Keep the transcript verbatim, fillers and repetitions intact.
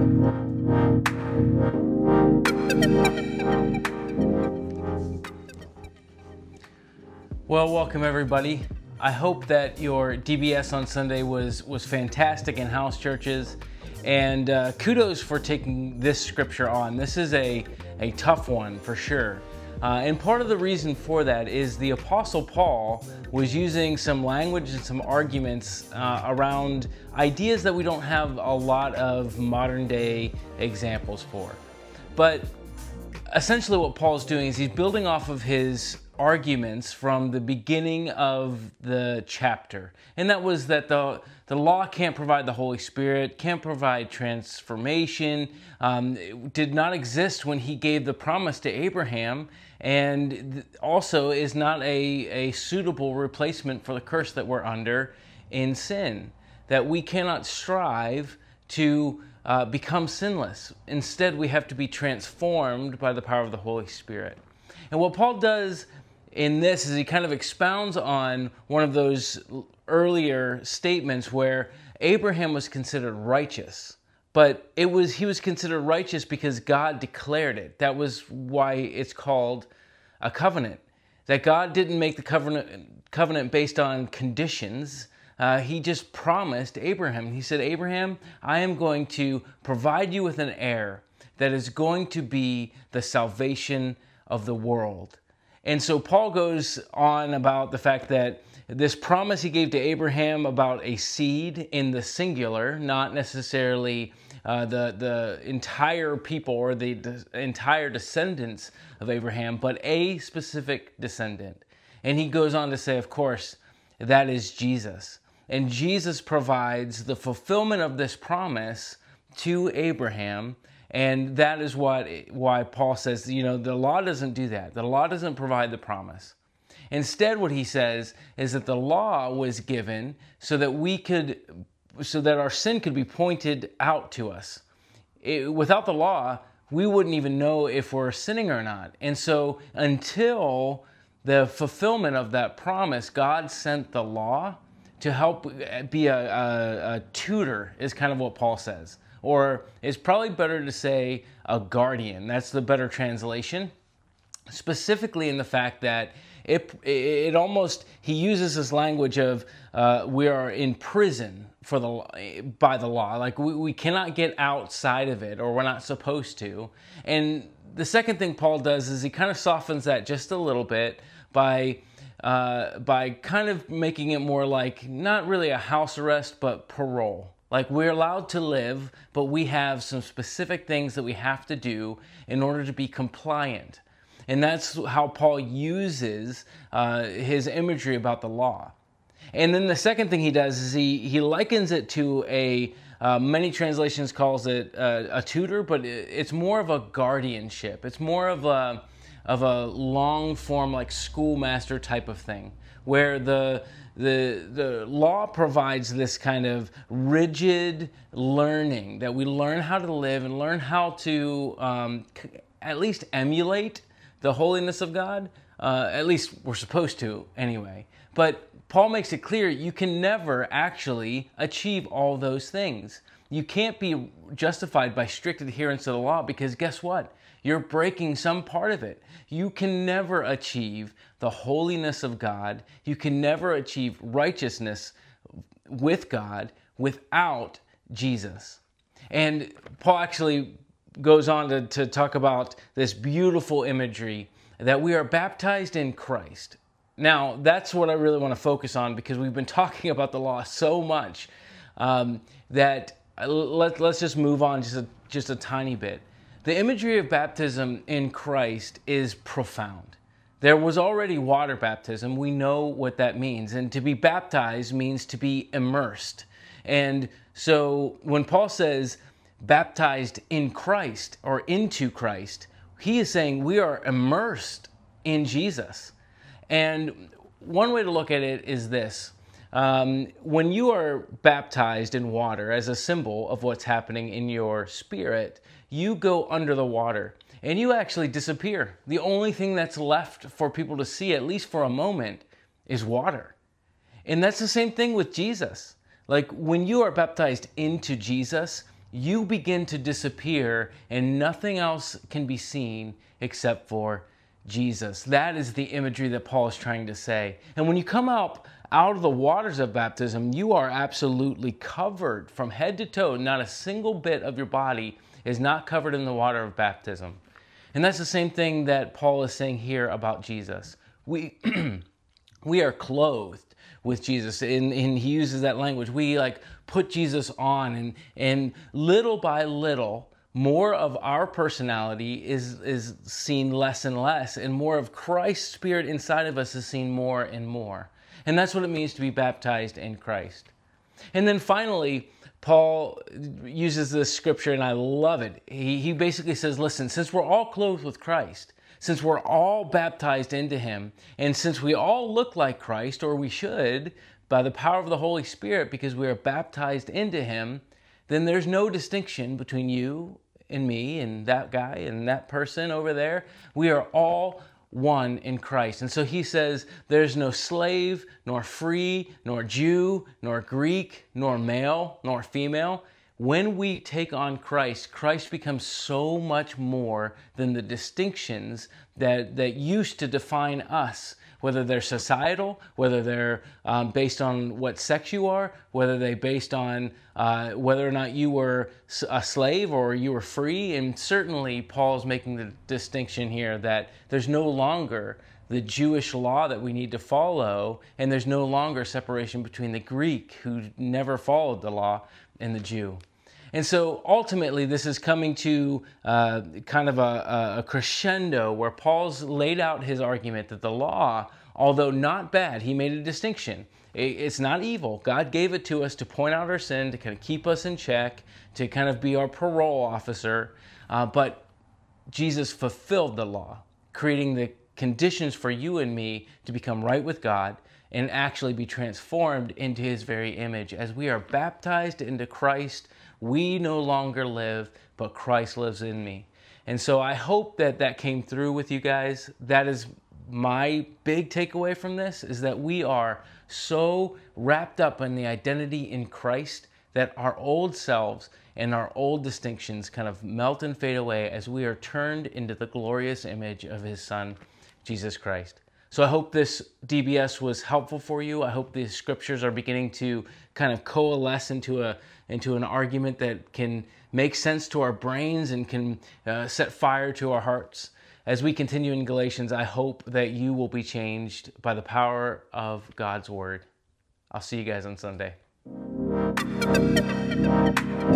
Well, welcome everybody. I hope that your D B S on Sunday was, was fantastic in house churches, and uh, kudos for taking this scripture on. This is a, a tough one for sure. Uh, and part of the reason for that is the Apostle Paul was using some language and some arguments uh, around ideas that we don't have a lot of modern day examples for. But essentially what Paul's doing is he's building off of his arguments from the beginning of the chapter. And that was that the, the law can't provide the Holy Spirit, can't provide transformation, um, it did not exist when he gave the promise to Abraham, and also is not a, a suitable replacement for the curse that we're under in sin. That we cannot strive to uh, become sinless. Instead, we have to be transformed by the power of the Holy Spirit. And what Paul does in this is he kind of expounds on one of those earlier statements where Abraham was considered righteous, but it was he was considered righteous because God declared it. That was why it's called a covenant. That God didn't make the covenant covenant based on conditions. Uh, he just promised Abraham. He said, Abraham, I am going to provide you with an heir that is going to be the salvation of the world. And so Paul goes on about the fact that this promise he gave to Abraham about a seed in the singular, not necessarily uh, the, the entire people or the, the entire descendants of Abraham, but a specific descendant. And he goes on to say, of course, that is Jesus. And Jesus provides the fulfillment of this promise to Abraham. And that is what why Paul says, you know, the law doesn't do that. The law doesn't provide the promise. Instead, what he says is that the law was given so that we could, so that our sin could be pointed out to us. It, without the law, we wouldn't even know if we're sinning or not. And so until the fulfillment of that promise, God sent the law to help be a, a, a tutor, is kind of what Paul says. Or it's probably better to say a guardian. That's the better translation. Specifically in the fact that it it almost, he uses this language of uh, we are in prison for the by the law. Like we, we cannot get outside of it, or we're not supposed to. And the second thing Paul does is he kind of softens that just a little bit by uh, by kind of making it more like not really a house arrest, but parole. Like we're allowed to live, but we have some specific things that we have to do in order to be compliant. And that's how Paul uses uh, his imagery about the law. And then the second thing he does is he, he likens it to a, uh, many translations calls it a, a tutor, but it's more of a guardianship. It's more of a, of a long form like schoolmaster type of thing, where the The, the law provides this kind of rigid learning that we learn how to live and learn how to um, at least emulate the holiness of God. Uh, at least we're supposed to anyway. But Paul makes it clear you can never actually achieve all those things. You can't be justified by strict adherence to the law because guess what? You're breaking some part of it. You can never achieve the holiness of God. You can never achieve righteousness with God without Jesus. And Paul actually goes on to, to talk about this beautiful imagery that we are baptized in Christ. Now, that's what I really want to focus on because we've been talking about the law so much um, that let, let's just move on just a, just a tiny bit. The imagery of baptism in Christ is profound. There was already water baptism. We know what that means. And to be baptized means to be immersed. And so when Paul says baptized in Christ or into Christ, he is saying we are immersed in Jesus. And one way to look at it is this. Um, when you are baptized in water as a symbol of what's happening in your spirit, you go under the water and you actually disappear. The only thing that's left for people to see, at least for a moment, is water. And that's the same thing with Jesus. Like when you are baptized into Jesus, you begin to disappear and nothing else can be seen except for Jesus. That is the imagery that Paul is trying to say. And when you come out, out of the waters of baptism, you are absolutely covered from head to toe. Not a single bit of your body is not covered in the water of baptism. And that's the same thing that Paul is saying here about Jesus. We we are clothed with Jesus, and, and he uses that language. We like put Jesus on, and and little by little, more of our personality is is seen less and less, and more of Christ's Spirit inside of us is seen more and more. And that's what it means to be baptized in Christ. And then finally, Paul uses this scripture, and I love it. He, he basically says, listen, since we're all clothed with Christ, since we're all baptized into him, and since we all look like Christ, or we should, by the power of the Holy Spirit, because we are baptized into him, then there's no distinction between you and me and that guy and that person over there. We are all one in Christ. And so he says there's no slave, nor free, nor Jew, nor Greek, nor male, nor female. When we take on Christ, Christ becomes so much more than the distinctions that, that used to define us, whether they're societal, whether they're um, based on what sex you are, whether they're based on uh, whether or not you were a slave or you were free. And certainly Paul's making the distinction here that there's no longer the Jewish law that we need to follow, and there's no longer separation between the Greek, who never followed the law, and the Jew. And so ultimately this is coming to uh, kind of a, a crescendo where Paul's laid out his argument that the law, although not bad, he made a distinction. It's not evil. God gave it to us to point out our sin, to kind of keep us in check, to kind of be our parole officer. Uh, but Jesus fulfilled the law, creating the conditions for you and me to become right with God and actually be transformed into his very image. As we are baptized into Christ, we no longer live, but Christ lives in me. And so I hope that that came through with you guys. That is my big takeaway from this, is that we are so wrapped up in the identity in Christ that our old selves and our old distinctions kind of melt and fade away as we are turned into the glorious image of his Son, Jesus Christ. So I hope this D B S was helpful for you. I hope these scriptures are beginning to kind of coalesce into a into an argument that can make sense to our brains and can uh, set fire to our hearts. As we continue in Galatians, I hope that you will be changed by the power of God's word. I'll see you guys on Sunday.